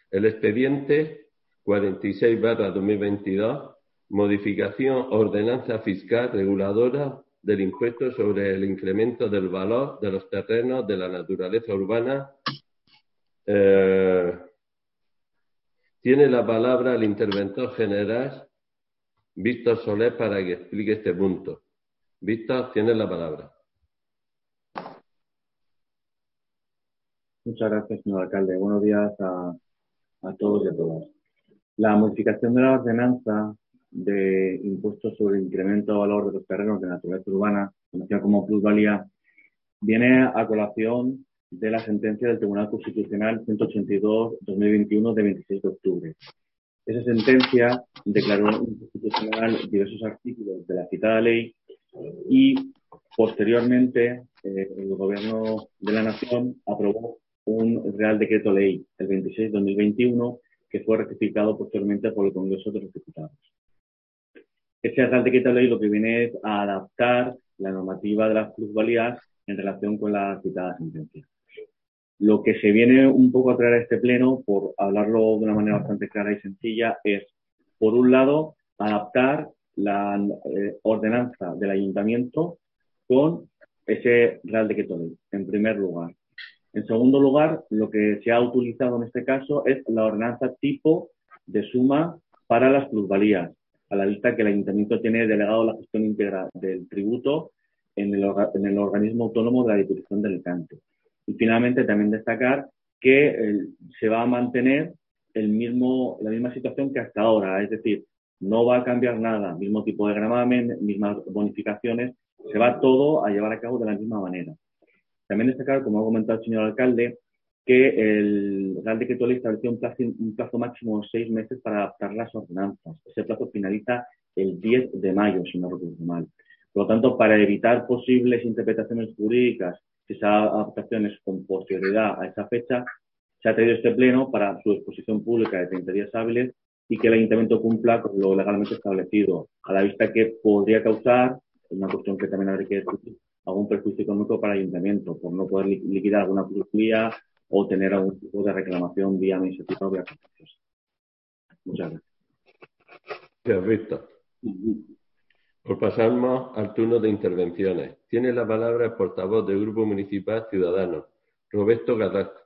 El expediente 46/2022, modificación ordenanza fiscal reguladora del impuesto sobre el incremento del valor de los terrenos de la naturaleza urbana. Tiene la palabra el interventor general, Víctor Soler, para que explique este punto. Víctor, tienes la palabra. Muchas gracias, señor alcalde. Buenos días a todos y a todas. La modificación de la ordenanza de impuestos sobre el incremento de valor de los terrenos de naturaleza urbana, conocida como plusvalía, viene a colación de la sentencia del Tribunal Constitucional 182/2021 de 26 de octubre. Esa sentencia declaró inconstitucional diversos artículos de la citada ley y posteriormente el Gobierno de la Nación aprobó un Real Decreto Ley, el 26/2021, que fue ratificado posteriormente por el Congreso de los Diputados. Ese Real Decreto Ley lo que viene es a adaptar la normativa de las plusvalías en relación con la citada sentencia. Lo que se viene un poco a traer a este pleno, por hablarlo de una manera bastante clara y sencilla, es, por un lado, adaptar la ordenanza del ayuntamiento con ese Real Decreto Ley, en primer lugar. En segundo lugar, lo que se ha utilizado en este caso es la ordenanza tipo de suma para las plusvalías, a la vista que el ayuntamiento tiene delegado la gestión íntegra del tributo en el organismo autónomo de la Diputación de Alicante. Y finalmente también destacar que se va a mantener la misma situación que hasta ahora, es decir, no va a cambiar nada, mismo tipo de gravamen, mismas bonificaciones, se va todo a llevar a cabo de la misma manera. También destacar, como ha comentado el señor alcalde, que el Real Decreto Ley estableció un plazo máximo de 6 meses para adaptar las ordenanzas. Ese plazo finaliza el 10 de mayo, si no recuerdo mal. Por lo tanto, para evitar posibles interpretaciones jurídicas, esas adaptaciones con posterioridad a esa fecha, se ha traído este pleno para su exposición pública de 30 días hábiles y que el ayuntamiento cumpla con lo legalmente establecido, a la vista que podría causar, una cuestión que también habría que discutir, algún perjuicio económico para el ayuntamiento por no poder liquidar alguna plusvalía o tener algún tipo de reclamación vía administrativa o vía contenciosa. Muchas gracias. Gracias, Víctor. Pues pasamos al turno de intervenciones. Tiene la palabra el portavoz del Grupo Municipal Ciudadanos, Roberto Carrasco.